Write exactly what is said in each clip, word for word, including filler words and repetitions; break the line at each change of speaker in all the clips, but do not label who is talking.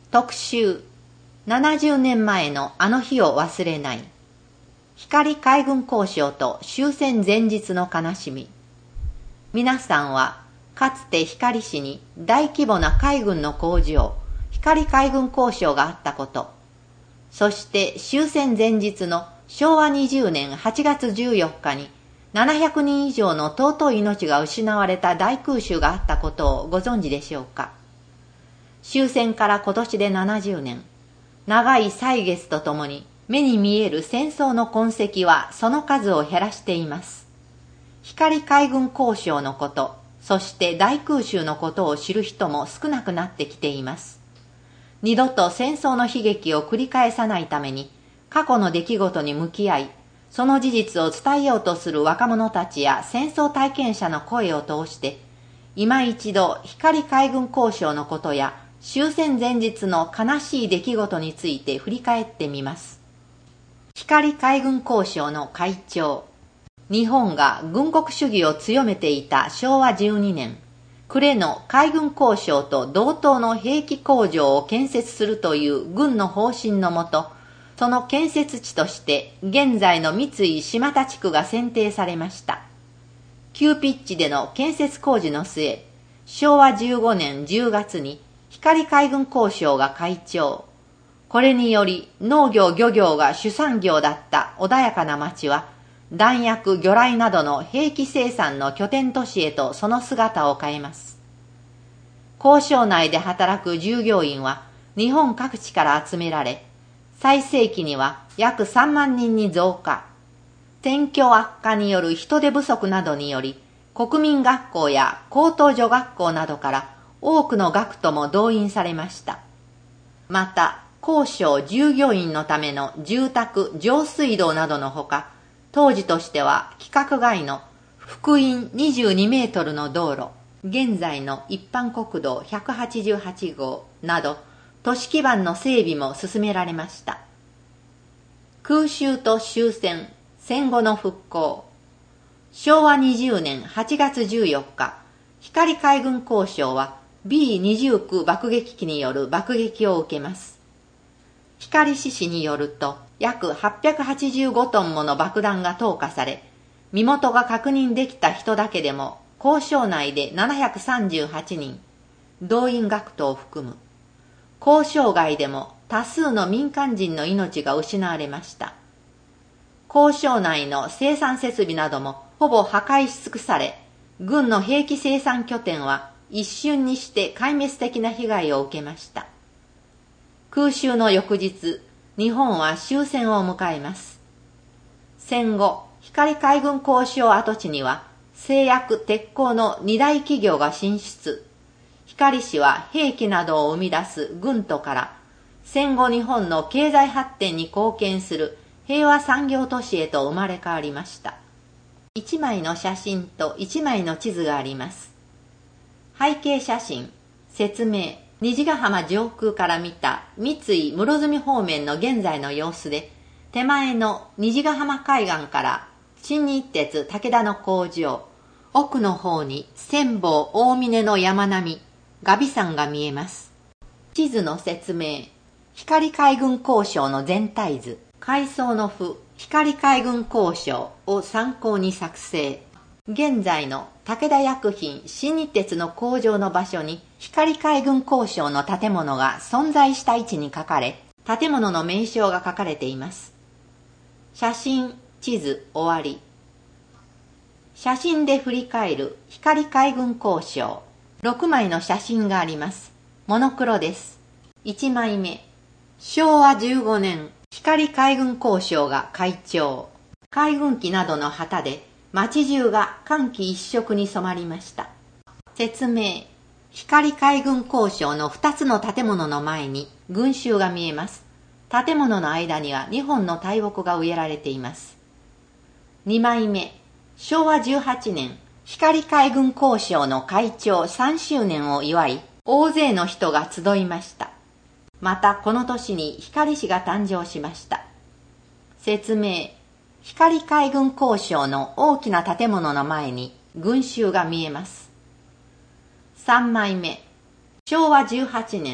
特集、ななじゅうねんまえのあの日を忘れない。光海軍交渉と終戦前日の悲しみ。皆さんは、かつて光市に大規模な海軍の工場、光海軍交渉があったこと、そして終戦前日のしょうわにじゅうねんはちがつじゅうよっかにななひゃくにん以上の尊い命が失われた大空襲があったことをご存知でしょうか。終戦から今年でななじゅうねん、長い歳月とともに目に見える戦争の痕跡はその数を減らしています。光海軍交渉のこと、そして大空襲のことを知る人も少なくなってきています。二度と戦争の悲劇を繰り返さないために、過去の出来事に向き合い、その事実を伝えようとする若者たちや戦争体験者の声を通して、今一度光海軍交渉のことや終戦前日の悲しい出来事について振り返ってみます。光海軍交渉の会長。日本が軍国主義を強めていたしょうわじゅうにねん、暮れの海軍交渉と同等の兵器工場を建設するという軍の方針のもと、その建設地として現在の三井島田地区が選定されました。急ピッチでの建設工事の末、しょうわじゅうごねんじゅうがつに光海軍交渉が開庁。これにより農業漁業が主産業だった穏やかな町は、弾薬魚雷などの兵器生産の拠点都市へとその姿を変えます。工場内で働く従業員は日本各地から集められ、最盛期には約さんまんにんに増加。戦況悪化による人手不足などにより、国民学校や高等女学校などから多くの学徒も動員されました。また、工商従業員のための住宅、上水道などのほか、当時としては規格外の幅員にじゅうにメートルの道路、現在の一般国道ひゃくはちじゅうはちごうなど、都市基盤の整備も進められました。空襲と終戦、戦後の復興。しょうわにじゅうねんはちがつじゅうよっか、光海軍交渉は ビーにじゅうきゅう 爆撃機による爆撃を受けます。光市市によると、約はっぴゃくはちじゅうごトンもの爆弾が投下され、身元が確認できた人だけでも、工場内でななひゃくさんじゅうはちにん、動員学徒を含む。工場外でも多数の民間人の命が失われました。工場内の生産設備などもほぼ破壊し尽くされ、軍の兵器生産拠点は一瞬にして壊滅的な被害を受けました。空襲の翌日、日本は終戦を迎えます。戦後、光海軍交渉跡地には製薬鉄鋼の二大企業が進出。光市は兵器などを生み出す軍都から戦後日本の経済発展に貢献する平和産業都市へと生まれ変わりました。一枚の写真と一枚の地図があります。背景写真、説明、虹ヶ浜上空から見た三井室積方面の現在の様子で、手前の虹ヶ浜海岸から新日鉄武田の工場、奥の方に千房大峰の山並み、峨眉山が見えます。地図の説明、光海軍交渉の全体図、階層の譜、光海軍交渉を参考に作成。現在の武田薬品新日鉄の工場の場所に光海軍交渉の建物が存在した位置に書かれ、建物の名称が書かれています。写真、地図、終わり。写真で振り返る光海軍交渉。ろくまいの写真があります。モノクロです。いちまいめ。しょうわじゅうごねん、光海軍交渉が開庁。海軍機などの旗で、街中が歓喜一色に染まりました。説明。光海軍交渉のふたつの建物の前に群衆が見えます。建物の間にはにほんの大木が植えられています。にまいめ。しょうわじゅうはちねん、光海軍交渉の開庁さんしゅうねんを祝い、大勢の人が集いました。またこの年に光市が誕生しました。説明。光海軍交渉の大きな建物の前に群衆が見えます。さんまいめ。しょうわじゅうはちねん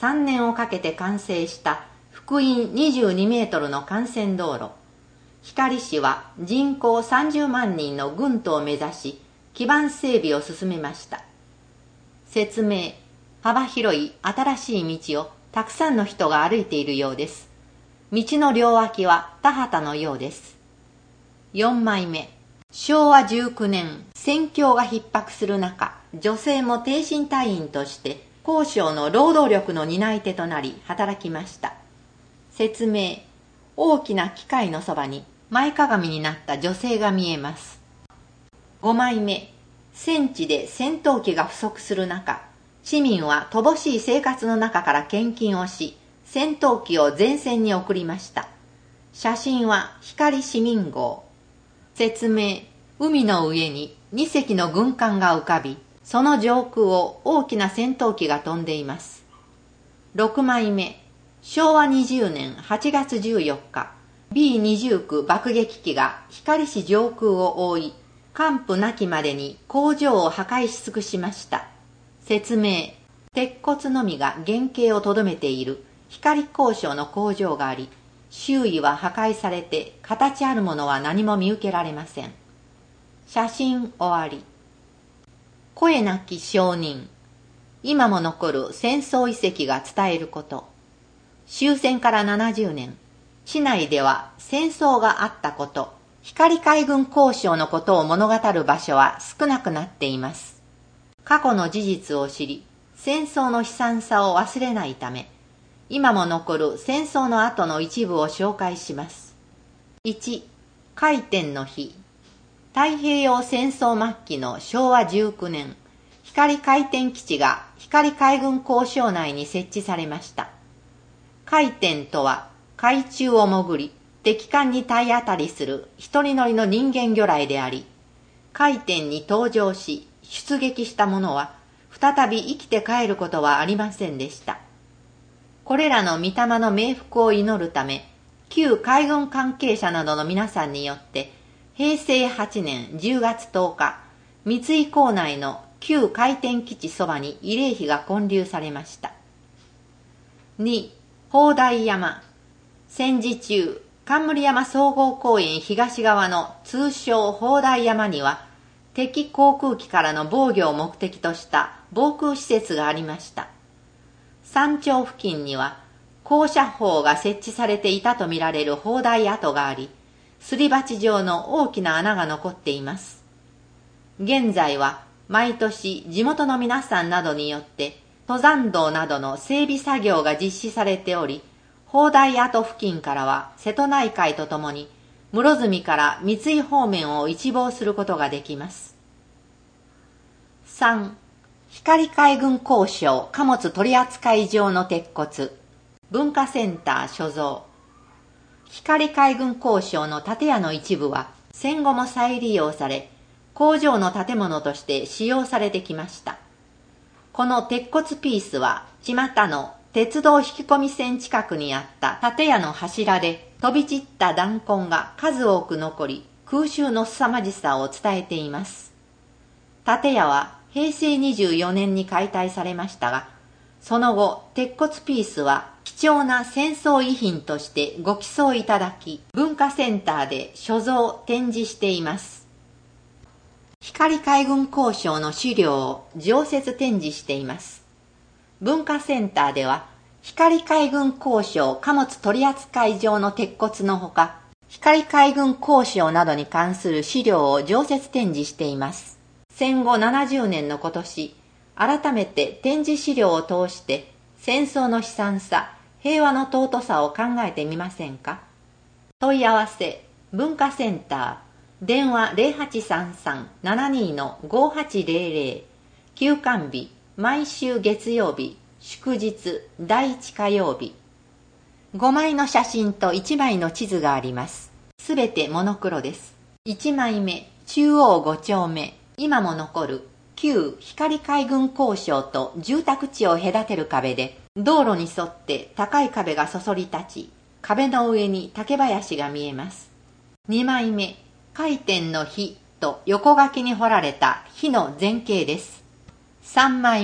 さんねんをかけて完成した幅員にじゅうにメートルの幹線道路。光市は人口さんじゅうまんにんの郡都を目指し、基盤整備を進めました。説明。幅広い新しい道をたくさんの人が歩いているようです。道の両脇は田畑のようです。よんまいめ。しょうわじゅうきゅうねん、戦況が逼迫する中、女性も挺身隊員として公省の労働力の担い手となり働きました。説明。大きな機械のそばに前かがみになった女性が見えます。ごまいめ。戦地で戦闘機が不足する中、市民は乏しい生活の中から献金をし、戦闘機を前線に送りました。写真は光市民号。説明。海の上ににせきの軍艦が浮かび、その上空を大きな戦闘機が飛んでいます。ろくまいめ。しょうわにじゅうねんはちがつじゅうよっか、ビーにじゅうきゅう 爆撃機が光市上空を覆い、完膚なきまでに工場を破壊し尽くしました。説明。鉄骨のみが原型をとどめている光工廠の工場があり、周囲は破壊されて形あるものは何も見受けられません。写真終わり。声なき証人。今も残る戦争遺跡が伝えること。終戦からななじゅうねん、市内では戦争があったこと、光海軍工廠のことを物語る場所は少なくなっています。過去の事実を知り、戦争の悲惨さを忘れないため、今も残る戦争の後の一部を紹介します。いち. 開天の日。太平洋戦争末期のしょうわじゅうきゅうねん、光開天基地が光海軍工廠内に設置されました。開天とは海中を潜り敵艦に体当たりする一人乗りの人間魚雷であり、開天に登場し出撃した者は再び生きて帰ることはありませんでした。これらの御霊の冥福を祈るため、旧海軍関係者などの皆さんによってへいせいはちねんじゅうがつとおか、三井港内の旧開天基地そばに慰霊碑が建立されました。に. 砲台山。戦時中、冠山総合公園東側の通称砲台山には、敵航空機からの防御を目的とした防空施設がありました。山頂付近には、高射砲が設置されていたとみられる砲台跡があり、すり鉢状の大きな穴が残っています。現在は、毎年地元の皆さんなどによって、登山道などの整備作業が実施されており、砲台跡付近からは瀬戸内海とともに室積から三井方面を一望することができます。さん. 光海軍工廠貨物取扱場の鉄骨。文化センター所蔵。光海軍工廠の建屋の一部は戦後も再利用され、工場の建物として使用されてきました。この鉄骨ピースは、巷の鉄道引き込み線近くにあった建屋の柱で飛び散った弾痕が数多く残り、空襲の凄まじさを伝えています。建屋はへいせいにじゅうよねんに解体されましたが、その後、鉄骨ピースは貴重な戦争遺品としてご寄贈いただき、文化センターで所蔵展示しています。光海軍工廠の資料を常設展示しています。文化センターでは、光海軍工廠貨物取扱場の鉄骨のほか、光海軍工廠などに関する資料を常設展示しています。戦後ななじゅうねんの今年、改めて展示資料を通して戦争の悲惨さ、平和の尊さを考えてみませんか？問い合わせ、文化センター、電話 ゼロはちさんさん ななに ごはちゼロゼロ、休館日、毎週月曜日、祝日、だいいち火曜日。ごまいの写真といちまいの地図があります。すべてモノクロです。いちまいめ、中央ご丁目、今も残る旧光海軍工廠と住宅地を隔てる壁で、道路に沿って高い壁がそそり立ち、壁の上に竹林が見えます。にまいめ、開天の日と横書きに彫られた火の前景です。さんまいめ、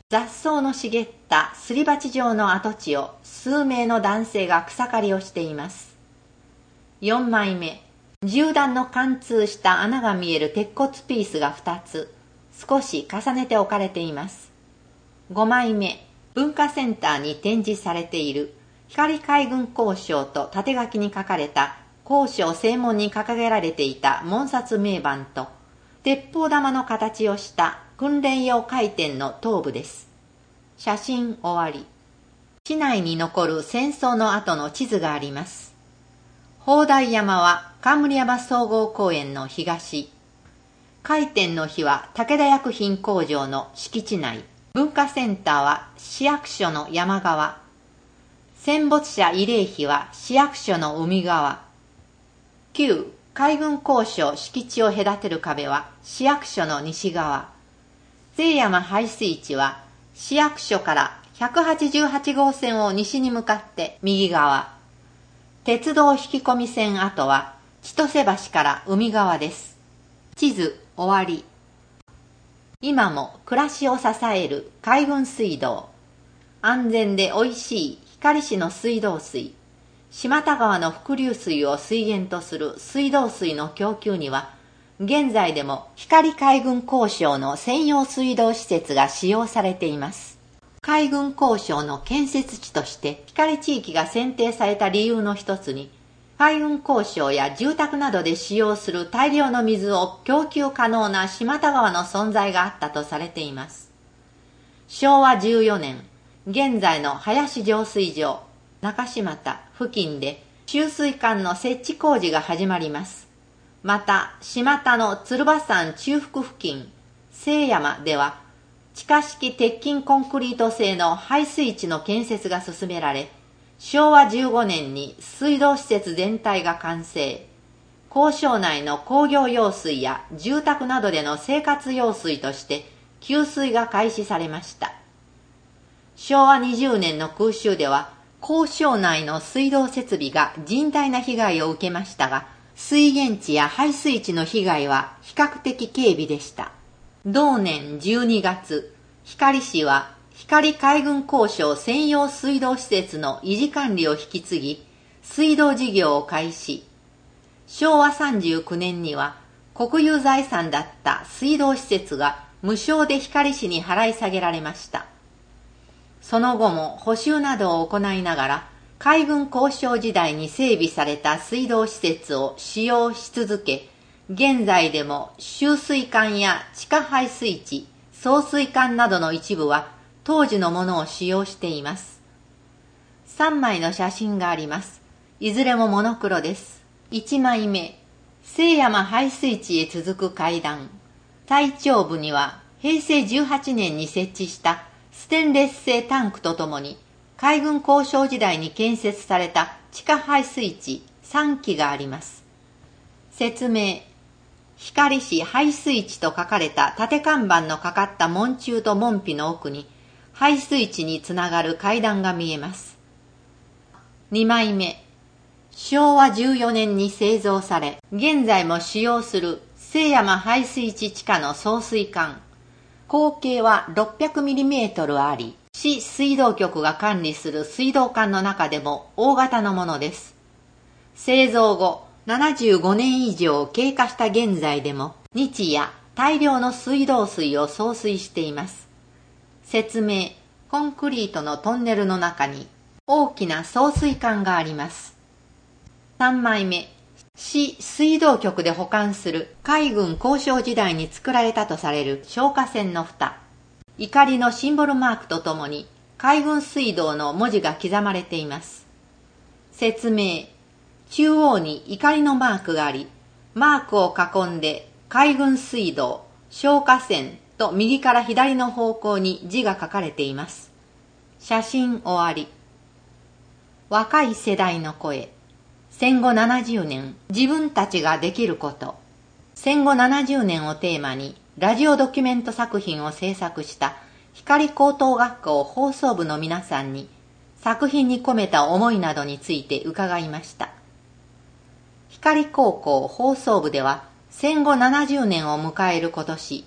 雑草の茂ったすり鉢状の跡地を数名の男性が草刈りをしています。よんまいめ、銃弾の貫通した穴が見える鉄骨ピースがふたつ、少し重ねて置かれています。ごまいめ、文化センターに展示されている光海軍工廠と縦書きに書かれた工廠正門に掲げられていた門札銘板と、鉄砲玉の形をした訓練用回転の頭部です。写真終わり。市内に残る戦争の後の地図があります。砲台山は冠山総合公園の東。回転の日は武田薬品工場の敷地内。文化センターは市役所の山側。戦没者慰霊碑は市役所の海側。旧海軍工廠敷地を隔てる壁は市役所の西側。聖山排水池は市役所からひゃくはちじゅうはちごうせんを西に向かって右側。鉄道引き込み線跡は千歳橋から海側です。地図終わり。今も暮らしを支える海軍水道。安全でおいしい光市の水道水。島田川の伏流水を水源とする水道水の供給には、現在でも光海軍工廠の専用水道施設が使用されています。海軍工廠の建設地として光地域が選定された理由の一つに、海軍工廠や住宅などで使用する大量の水を供給可能な島田川の存在があったとされています。しょうわじゅうよねん、現在の林浄水場、中島田付近で集水管の設置工事が始まります。また、島田の鶴羽山中腹付近、聖山では、地下式鉄筋コンクリート製の排水池の建設が進められ、しょうわじゅうごねんに水道施設全体が完成。工廠内の工業用水や住宅などでの生活用水として給水が開始されました。しょうわにじゅうねんの空襲では、工廠内の水道設備が甚大な被害を受けましたが、水源地や排水地の被害は比較的軽微でした。同年じゅうにがつ、光市は光海軍工廠専用水道施設の維持管理を引き継ぎ、水道事業を開始。しょうわさんじゅうきゅうねんには国有財産だった水道施設が無償で光市に払い下げられました。その後も補修などを行いながら、海軍交渉時代に整備された水道施設を使用し続け、現在でも集水管や地下排水池、送水管などの一部は当時のものを使用しています。さんまいの写真があります。いずれもモノクロです。いちまいめ、聖山排水池へ続く階段。最頂部にはへいせいじゅうはちねんに設置したステンレス製タンクとともに、海軍交渉時代に建設された地下排水池さんきがあります。説明。光市排水池と書かれた縦看板のかかった門柱と門扉の奥に、排水池につながる階段が見えます。にまいめ。しょうわじゅうよねんに製造され、現在も使用する聖山排水池地下の送水管。口径は ろっぴゃくミリメートル あり、市水道局が管理する水道管の中でも大型のものです。製造後ななじゅうごねん以上経過した現在でも日夜大量の水道水を送水しています。説明。コンクリートのトンネルの中に大きな送水管があります。さんまいめ。市水道局で保管する海軍交渉時代に作られたとされる消火栓の蓋。怒りのシンボルマークとともに海軍水道の文字が刻まれています。説明。中央に怒りのマークがあり、マークを囲んで海軍水道、消火栓と右から左の方向に字が書かれています。写真終わり。若い世代の声。戦後ななじゅうねん、自分たちができること。戦後ななじゅうねんをテーマに、ラジオドキュメント作品を制作した光高等学校放送部の皆さんに、作品に込めた思いなどについて伺いました。光高校放送部では、戦後ななじゅうねんを迎える今年、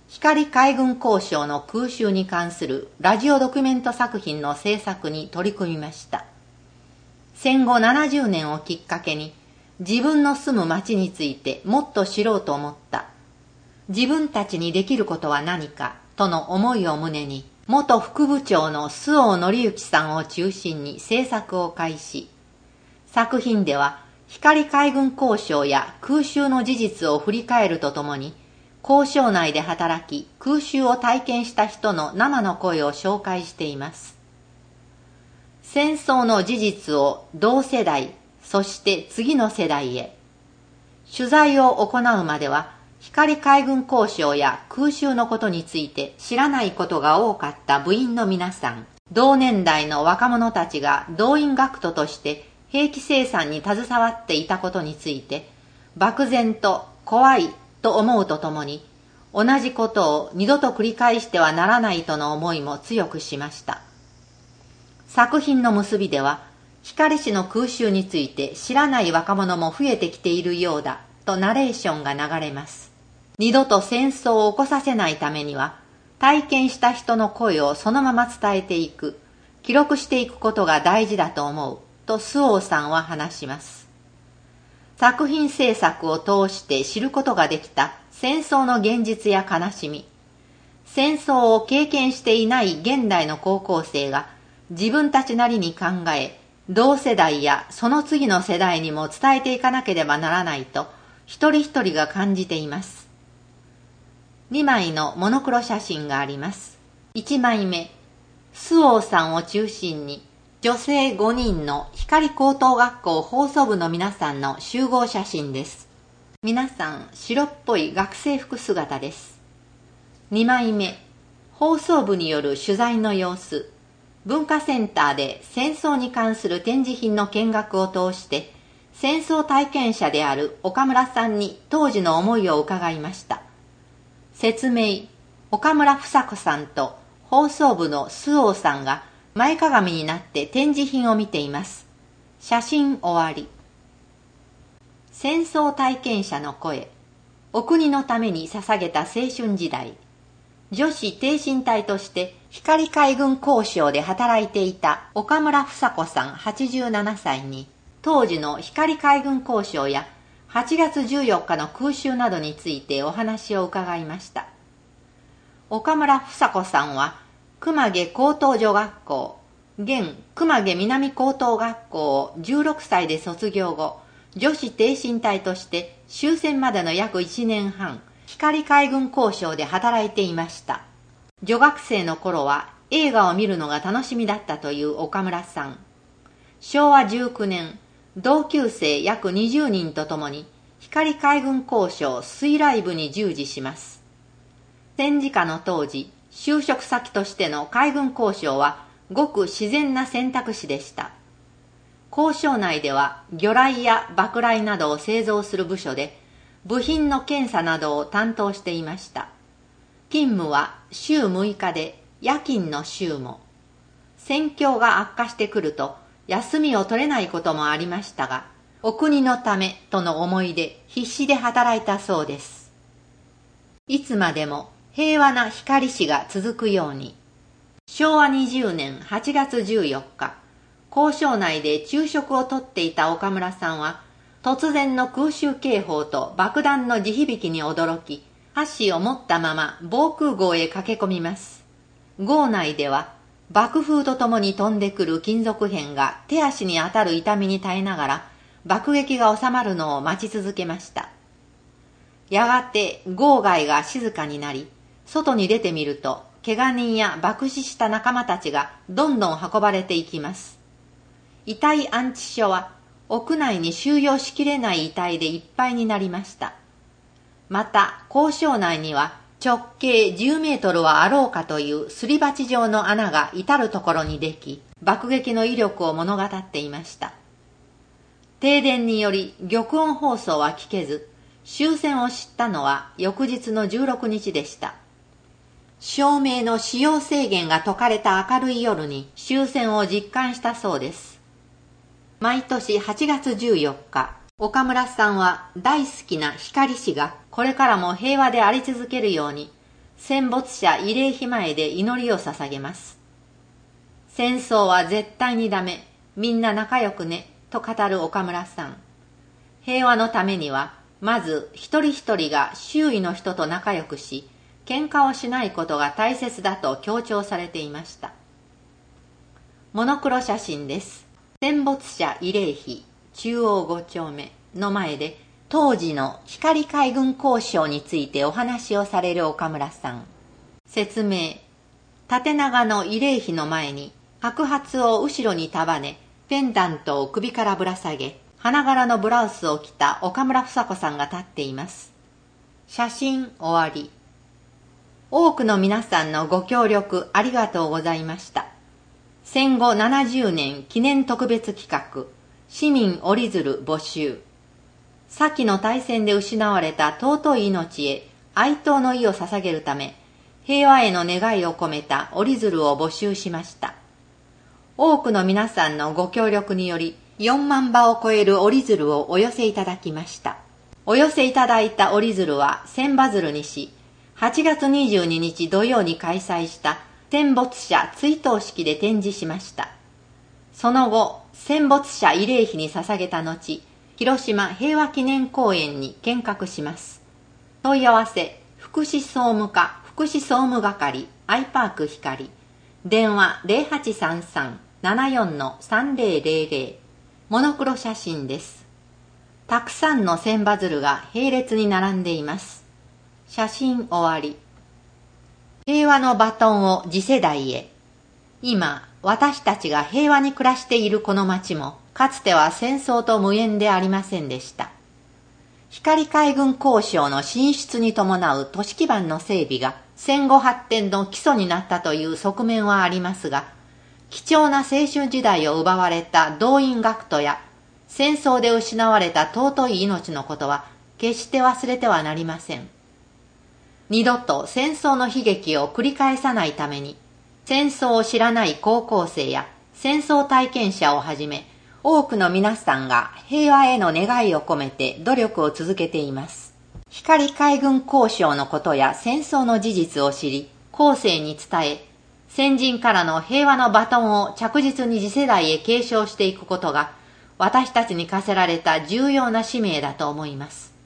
光海軍工廠の空襲に関するラジオドキュメント作品の制作に取り組みました。戦後ななじゅうねんをきっかけに自分の住む町についてもっと知ろうと思った。自分たちにできることは何かとの思いを胸に、元副部長の周防則之さんを中心に制作を開始。作品では光海軍工廠や空襲の事実を振り返るとともに、工廠内で働き空襲を体験した人の生の声を紹介しています。戦争の事実を同世代、そして次の世代へ。取材を行うまでは、光海軍工廠や空襲のことについて知らないことが多かった部員の皆さん、同年代の若者たちが動員学徒として兵器生産に携わっていたことについて、漠然と怖いと思うとともに、同じことを二度と繰り返してはならないとの思いも強くしました。作品の結びでは、光市の空襲について知らない若者も増えてきているようだとナレーションが流れます。二度と戦争を起こさせないためには、体験した人の声をそのまま伝えていく、記録していくことが大事だと思う、と周防さんは話します。作品制作を通して知ることができた戦争の現実や悲しみ、戦争を経験していない現代の高校生が自分たちなりに考え、同世代やその次の世代にも伝えていかなければならないと、一人一人が感じています。にまいのモノクロ写真があります。いちまいめ、周防さんを中心に女性ごにんの光高等学校放送部の皆さんの集合写真です。皆さん白っぽい学生服姿です。にまいめ、放送部による取材の様子。文化センターで戦争に関する展示品の見学を通して戦争体験者である岡村さんに当時の思いを伺いました。説明、岡村房子さんと放送部の周防さんが前かがみになって展示品を見ています。写真終わり。戦争体験者の声。お国のために捧げた青春時代。女子挺身隊として光海軍工廠で働いていた岡村房子さんはちじゅうななさいに、当時の光海軍工廠やはちがつじゅうよっかの空襲などについてお話を伺いました。岡村房子さんは熊毛高等女学校、現熊毛南高等学校をじゅうろくさいで卒業後、女子挺身隊として終戦までの約いちねんはん、光海軍工廠で働いていました。女学生の頃は映画を見るのが楽しみだったという岡村さん。しょうわじゅうきゅうねん、同級生約にじゅうにんと共に光海軍工廠水雷部に従事します。戦時下の当時、就職先としての海軍工廠はごく自然な選択肢でした。工廠内では魚雷や爆雷などを製造する部署で、部品の検査などを担当していました。勤務は週むいかで夜勤の週も。戦況が悪化してくると休みを取れないこともありましたが、お国のためとの思いで必死で働いたそうです。いつまでも平和な光市が続くように。しょうわにじゅうねんはちがつじゅうよっか、工廠内で昼食をとっていた岡村さんは、突然の空襲警報と爆弾の地響きに驚き、箸を持ったまま防空壕へ駆け込みます。壕内では、爆風とともに飛んでくる金属片が手足に当たる痛みに耐えながら、爆撃が収まるのを待ち続けました。やがて壕外が静かになり、外に出てみると、怪我人や爆死した仲間たちがどんどん運ばれていきます。遺体安置所は屋内に収容しきれない遺体でいっぱいになりました。また工場内には直径じゅうメートルはあろうかというすり鉢状の穴が至るところにでき、爆撃の威力を物語っていました。停電により玉音放送は聞けず、終戦を知ったのは翌日のじゅうろくにちでした。照明の使用制限が解かれた明るい夜に終戦を実感したそうです。毎年はちがつじゅうよっか、岡村さんは大好きな光市がこれからも平和であり続けるように、 戦没者慰霊碑前で祈りを捧げます。戦争は絶対にダメ、みんな仲良くね、と語る岡村さん。平和のためには、まず一人一人が周囲の人と仲良くし、喧嘩をしないことが大切だと強調されていました。モノクロ写真です。戦没者慰霊碑中央ご丁目の前で、当時の光海軍工廠についてお話をされる岡村さん。説明。縦長の慰霊碑の前に、白髪を後ろに束ね、ペンダントを首からぶら下げ、花柄のブラウスを着た岡村房子さんが立っています。写真終わり。多くの皆さんのご協力ありがとうございました。戦後ななじゅうねん記念特別企画、市民折り鶴募集。先の大戦で失われた尊い命へ哀悼の意を捧げるため、平和への願いを込めた折り鶴を募集しました。多くの皆さんのご協力により、よんまんばを超える折り鶴をお寄せいただきました。お寄せいただいた折り鶴は千羽鶴にし、はちがつにじゅうににち土曜に開催した戦没者追悼式で展示しました。その後、戦没者慰霊碑に捧げた後、広島平和記念公園に献花します。問い合わせ、福祉総務課福祉総務係アイパーク光。電話 ゼロはちさんさん ななよん さんぜろぜろぜろ。モノクロ写真です。たくさんの千羽鶴が並列に並んでいます。写真終わり。平和のバトンを次世代へ。今、私たちが平和に暮らしているこの町も、かつては戦争と無縁でありませんでした。光海軍工廠の進出に伴う都市基盤の整備が戦後発展の基礎になったという側面はありますが、貴重な青春時代を奪われた動員学徒や戦争で失われた尊い命のことは決して忘れてはなりません。二度と戦争の悲劇を繰り返さないために、戦争を知らない高校生や戦争体験者をはじめ、多くの皆さんが平和への願いを込めて努力を続けています。光海軍工廠のことや戦争の事実を知り、後世に伝え、先人からの平和のバトンを着実に次世代へ継承していくことが、私たちに課せられた重要な使命だと思います。